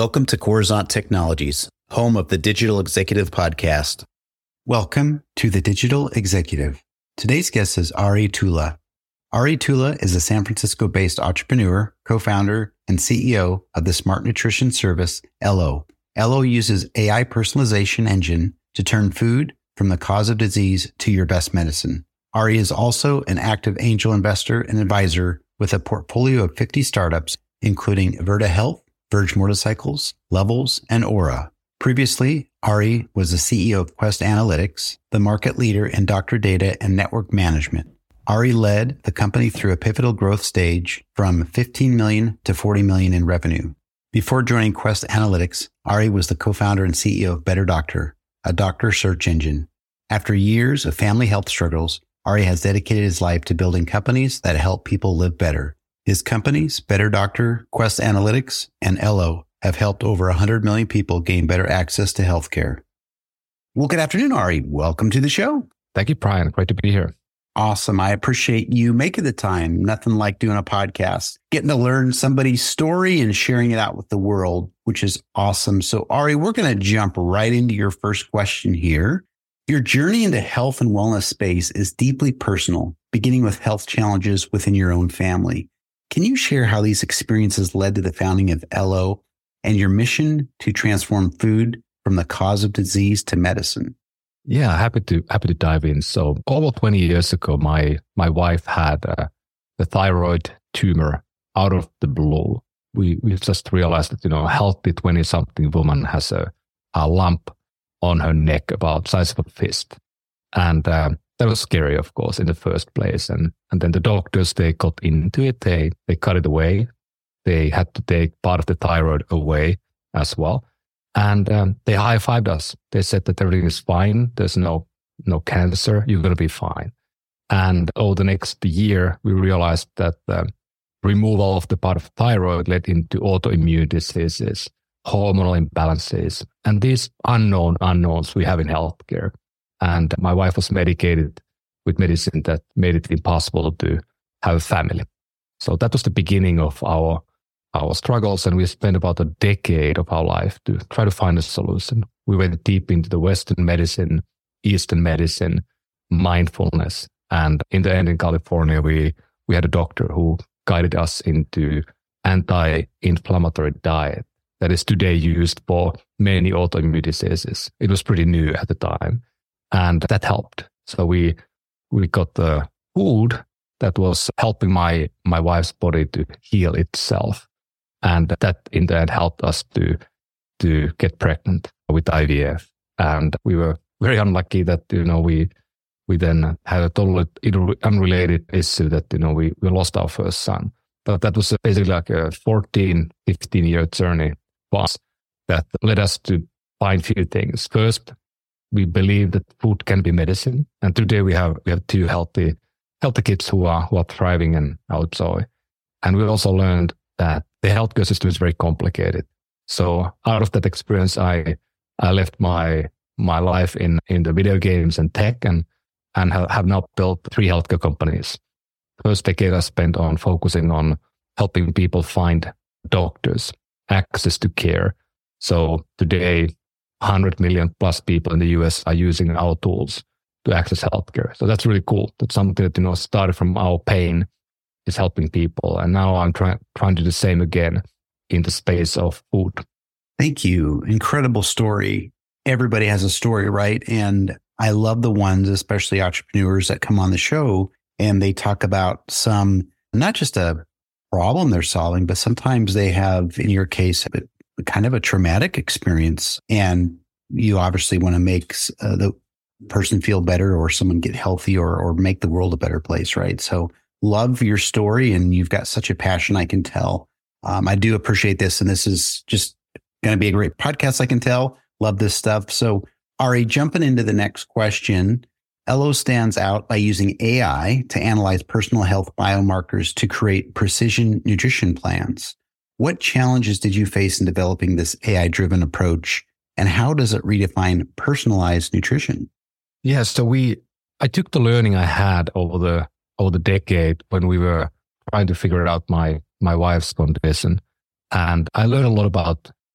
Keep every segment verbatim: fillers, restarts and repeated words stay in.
Welcome to Coruzant Technologies, home of the Digital Executive Podcast. Welcome to the Digital Executive. Today's guest is Ari Tulla. Ari Tulla is a San Francisco-based entrepreneur, co-founder, and C E O of the smart nutrition service, Ello. Ello uses A I personalization engine to turn food from the cause of disease to your best medicine. Ari is also an active angel investor and advisor with a portfolio of fifty startups, including Verta Health, Verge Motorcycles, Levels, and Aura. Previously, Ari was the C E O of Quest Analytics, the market leader in doctor data and network management. Ari led the company through a pivotal growth stage from fifteen million dollars to forty million dollars in revenue. Before joining Quest Analytics, Ari was the co-founder and C E O of Better Doctor, a doctor search engine. After years of family health struggles, Ari has dedicated his life to building companies that help people live better. His companies, Better Doctor, Quest Analytics, and Ello, have helped over one hundred million people gain better access to healthcare. Well, good afternoon, Ari. Welcome to the show. Thank you, Brian. Great to be here. Awesome. I appreciate you making the time. Nothing like doing a podcast, getting to learn somebody's story and sharing it out with the world, which is awesome. So, Ari, we're going to jump right into your first question here. Your journey into health and wellness space is deeply personal, beginning with health challenges within your own family. Can you share how these experiences led to the founding of Ello and your mission to transform food from the cause of disease to medicine? Yeah, happy to happy to dive in. So, over twenty years ago, my my wife had a, a thyroid tumor out of the blue. We we just realized that you know a healthy twenty-something woman has a, a lump on her neck about the size of a fist, and um, that was scary, of course, in the first place. And and then the doctors, they got into it. They they cut it away. They had to take part of the thyroid away as well. And um, they high-fived us. They said that everything is fine. There's no no cancer. You're going to be fine. And over the next year, we realized that the removal of the part of thyroid led into autoimmune diseases, hormonal imbalances, and these unknown unknowns we have in healthcare. And my wife was medicated with medicine that made it impossible to have a family. So that was the beginning of our our struggles, and we spent about a decade of our life to try to find a solution. We went deep into the Western medicine, Eastern medicine, mindfulness, and in the end in California, we, we had a doctor who guided us into anti-inflammatory diet that is today used for many autoimmune diseases. It was pretty new at the time, and that helped. So we we got the food that was helping my, my wife's body to heal itself. And that in the end helped us to to get pregnant with I V F. And we were very unlucky that, you know, we we then had a totally unrelated issue that, you know, we, we lost our first son. But that was basically like a fourteen, fifteen year journey for us that led us to find a few things. First, we believe that food can be medicine. And today we have we have two healthy healthy kids who are who are thriving and our joy. And we also learned that the healthcare system is very complicated. So out of that experience, I I left my my life in, in the video games and tech and and have now built three healthcare companies. First decade I spent on focusing on helping people find doctors, access to care. So today, one hundred million plus people in the U S are using our tools to access healthcare. So that's really cool. That's something that, you know, started from our pain, is helping people. And now I'm trying trying to do the same again in the space of food. Thank you. Incredible story. Everybody has a story, right? And I love the ones, especially entrepreneurs that come on the show and they talk about some, not just a problem they're solving, but sometimes they have, in your case, a, kind of a traumatic experience. And you obviously want to make uh, the person feel better or someone get healthy or or make the world a better place, right? So love your story, and you've got such a passion, I can tell. Um, I do appreciate this, and this is just going to be a great podcast, I can tell. Love this stuff. So, Ari, jumping into the next question, Ello stands out by using A I to analyze personal health biomarkers to create precision nutrition plans. What challenges did you face in developing this A I-driven approach, and how does it redefine personalized nutrition? Yeah, so we, I took the learning I had over the over the decade when we were trying to figure out my my wife's condition, and I learned a lot about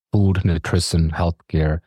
food, nutrition, healthcare.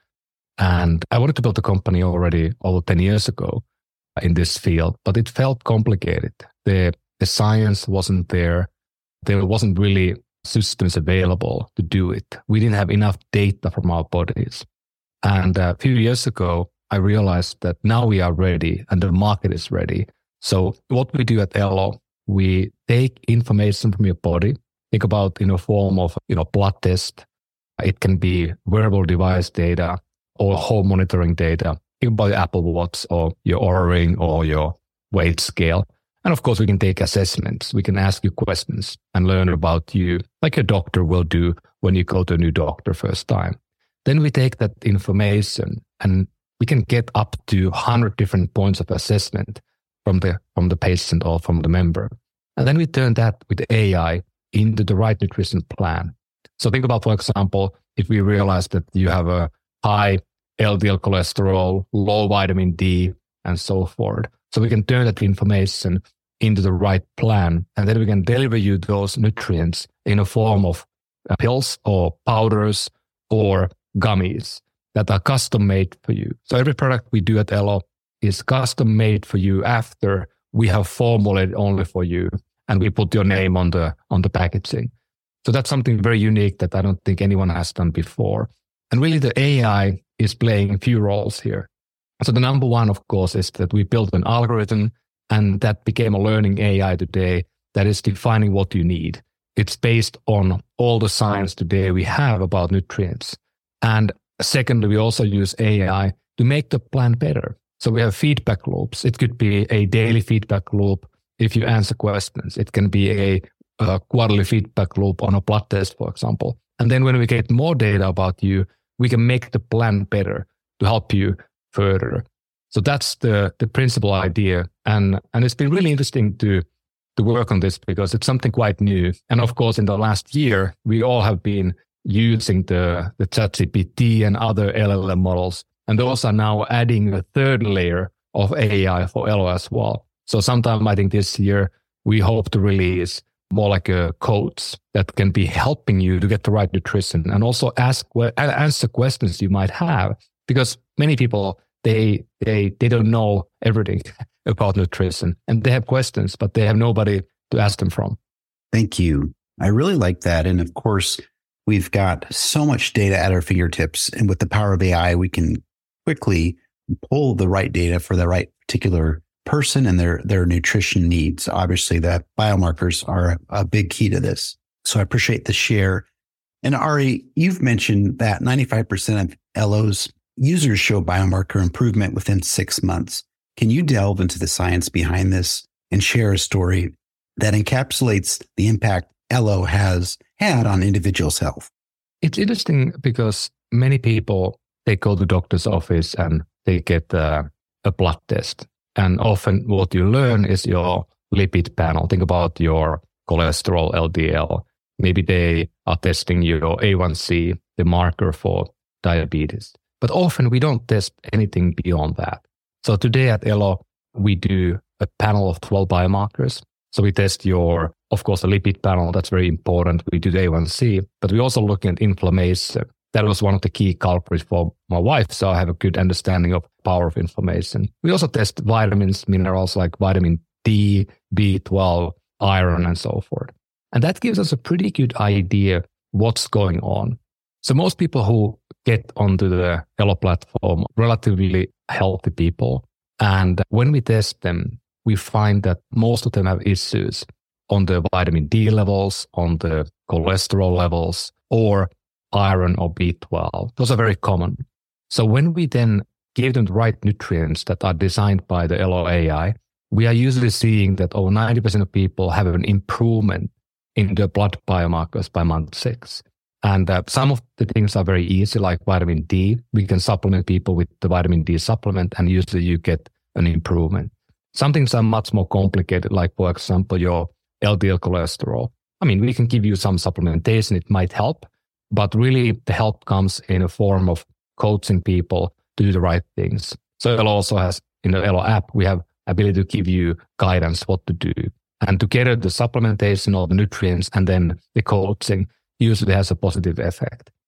And I wanted to build a company already over ten years ago in this field, but it felt complicated. The, the science wasn't there. There wasn't really systems available to do it. We didn't have enough data from our bodies. And a few years ago, I realized that now we are ready and the market is ready. So what we do at Elo, we take information from your body, think about in a form of, you know, blood test. It can be wearable device data or home monitoring data. Think about your Apple Watch or your Oura Ring or your weight scale. And of course, we can take assessments. We can ask you questions and learn about you like a doctor will do when you go to a new doctor first time. Then we take that information and we can get up to one hundred different points of assessment from the from the patient or from the member. And then we turn that with A I into the right nutrition plan. So think about, for example, if we realize that you have a high L D L cholesterol, low vitamin D, and so forth. So we can turn that information into the right plan, and then we can deliver you those nutrients in a form of pills or powders or gummies that are custom made for you. So every product we do at Elo is custom made for you after we have formulated only for you, and we put your name on the on the packaging. So that's something very unique that I don't think anyone has done before. And really the A I is playing a few roles here. So the number one, of course, is that we built an algorithm, and that became a learning A I today that is defining what you need. It's based on all the science today we have about nutrients. And secondly, we also use A I to make the plan better. So we have feedback loops. It could be a daily feedback loop if you answer questions. It can be a, a quarterly feedback loop on a blood test, for example. And then when we get more data about you, we can make the plan better to help you further. So that's the, the principal idea. And, and it's been really interesting to, to work on this because it's something quite new. And of course, in the last year, we all have been using the, the ChatGPT and other L L M models. And those are now adding a third layer of A I for Elo as well. So sometime I think this year, we hope to release more like a coach that can be helping you to get the right nutrition and also ask answer questions you might have, because many people, they they they don't know everything about nutrition and they have questions, but they have nobody to ask them from. Thank you. I really like that. And of course, we've got so much data at our fingertips, and with the power of A I, we can quickly pull the right data for the right particular person and their, their nutrition needs. Obviously, the biomarkers are a big key to this. So I appreciate the share. And Ari, you've mentioned that ninety-five percent of Elo's users show biomarker improvement within six months. Can you delve into the science behind this and share a story that encapsulates the impact Elo has had on individuals' health? It's interesting because many people, they go to the doctor's office and they get uh, a blood test. And often what you learn is your lipid panel. Think about your cholesterol, L D L. Maybe they are testing your A one C, the marker for diabetes. But often we don't test anything beyond that. So today at Elo, we do a panel of twelve biomarkers. So we test your, of course, the lipid panel. That's very important. We do the A one C, but we also look at inflammation. That was one of the key culprits for my wife. So I have a good understanding of power of inflammation. We also test vitamins, minerals like vitamin D, B twelve, iron, and so forth. And that gives us a pretty good idea what's going on. So most people who get onto the Elo platform, relatively healthy people. And when we test them, we find that most of them have issues on the vitamin D levels, on the cholesterol levels, or iron or B twelve. Those are very common. So when we then give them the right nutrients that are designed by the Elo A I, we are usually seeing that over ninety percent of people have an improvement in their blood biomarkers by month six. And uh, some of the things are very easy, like vitamin D. We can supplement people with the vitamin D supplement, and usually you get an improvement. Some things are much more complicated, like, for example, your L D L cholesterol. I mean, we can give you some supplementation. It might help, but really the help comes in a form of coaching people to do the right things. So Elo also has, in the Elo app, we have ability to give you guidance what to do. And together, the supplementation of the nutrients and then the coaching usually has a positive effect.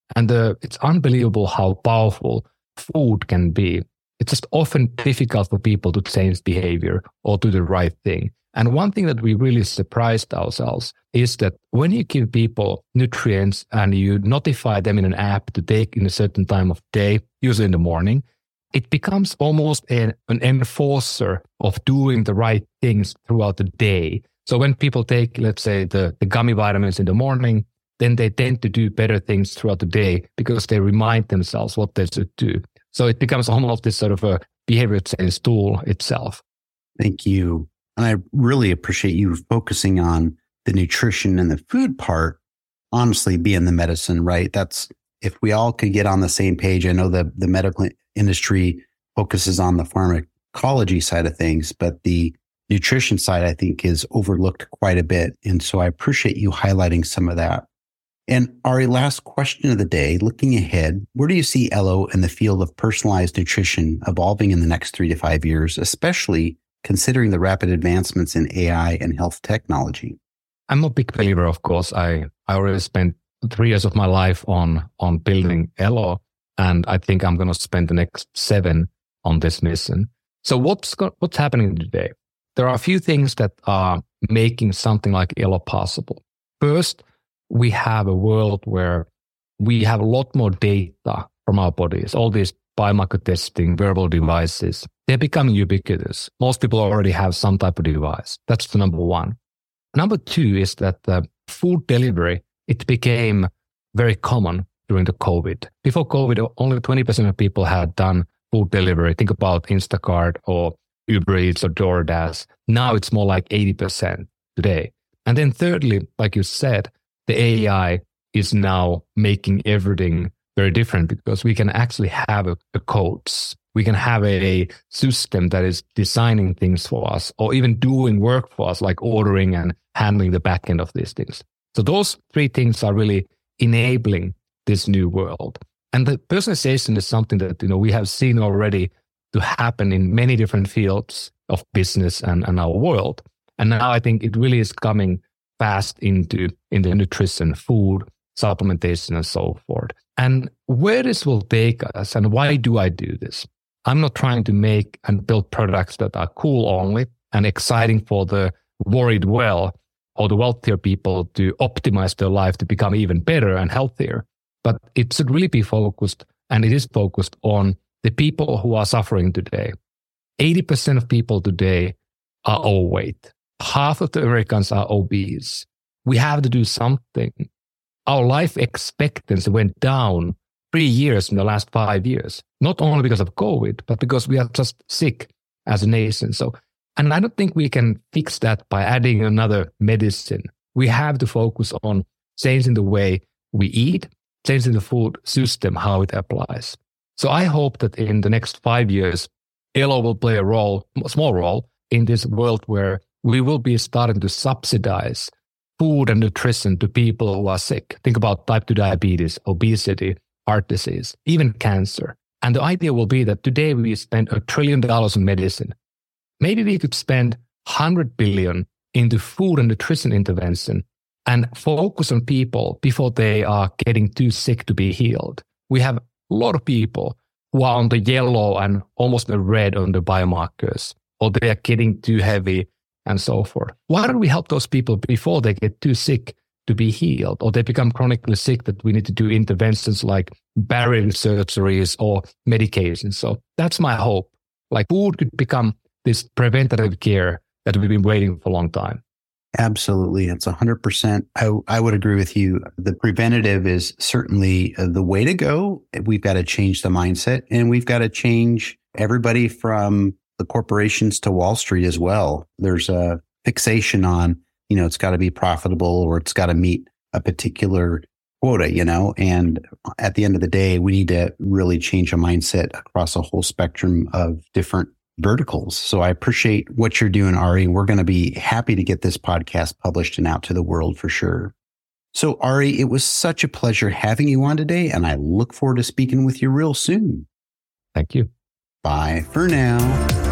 And uh, it's unbelievable how powerful food can be. It's just often difficult for people to change behavior or do the right thing. And one thing that we really surprised ourselves is that when you give people nutrients and you notify them in an app to take in a certain time of day, usually in the morning, it becomes almost an, an enforcer of doing the right things throughout the day. So when people take, let's say, the, the gummy vitamins in the morning, then they tend to do better things throughout the day because they remind themselves what they should do. So it becomes almost this sort of a behavior change tool itself. Thank you. And I really appreciate you focusing on the nutrition and the food part, honestly, being the medicine, right? That's, if we all could get on the same page. I know the, the medical industry focuses on the pharmacology side of things, but the nutrition side, I think, is overlooked quite a bit. And so I appreciate you highlighting some of that. And Ari, last question of the day, looking ahead, where do you see Elo in the field of personalized nutrition evolving in the next three to five years, especially considering the rapid advancements in A I and health technology? I'm a big believer, of course. I, I already spent three years of my life on, on building Elo, and I think I'm going to spend the next seven on this mission. So what's go- what's happening today? There are a few things that are making something like Elo possible. First, we have a world where we have a lot more data from our bodies. All these biomarker testing, wearable devices, they're becoming ubiquitous. Most people already have some type of device. That's the number one. Number two is that the food delivery, it became very common during the COVID. Before COVID, only twenty percent of people had done food delivery. Think about Instacart or Uber Eats or DoorDash. Now it's more like eighty percent today. And then thirdly, like you said, the A I is now making everything very different because we can actually have a, a codes. We can have a, a system that is designing things for us or even doing work for us, like ordering and handling the back end of these things. So those three things are really enabling this new world. And the personalization is something that, you know, we have seen already to happen in many different fields of business and, and our world. And now I think it really is coming fast into, into nutrition, food, supplementation, and so forth. And where this will take us and why do I do this? I'm not trying to make and build products that are cool only and exciting for the worried well or the wealthier people to optimize their life to become even better and healthier. But it should really be focused, and it is focused on the people who are suffering today. eighty percent of people today are overweight. Half of the Americans are obese. We have to do something. Our life expectancy went down three years in the last five years, not only because of COVID, but because we are just sick as a nation. So, and I don't think we can fix that by adding another medicine. We have to focus on changing the way we eat, changing the food system, how it applies. So I hope that in the next five years, Elo will play a role, a small role in this world where we will be starting to subsidize food and nutrition to people who are sick. Think about type two diabetes, obesity, heart disease, even cancer. And the idea will be that today we spend a trillion dollars on medicine. Maybe we could spend one hundred billion into food and nutrition intervention and focus on people before they are getting too sick to be healed. We have a lot of people who are on the yellow and almost the red on the biomarkers, or they are getting too heavy and so forth. Why don't we help those people before they get too sick to be healed, or they become chronically sick that we need to do interventions like bariatric surgeries or medications? So that's my hope. Like food could become this preventative care that we've been waiting for a long time. Absolutely. It's one hundred percent. I, I would agree with you. The preventative is certainly the way to go. We've got to change the mindset, and we've got to change everybody from the corporations to Wall Street as well. There's a fixation on, you know, it's got to be profitable or it's got to meet a particular quota, you know, and at the end of the day, we need to really change a mindset across a whole spectrum of different verticals. So I appreciate what you're doing, Ari. We're going to be happy to get this podcast published and out to the world for sure. So Ari, it was such a pleasure having you on today, and I look forward to speaking with you real soon. Thank you. Bye for now.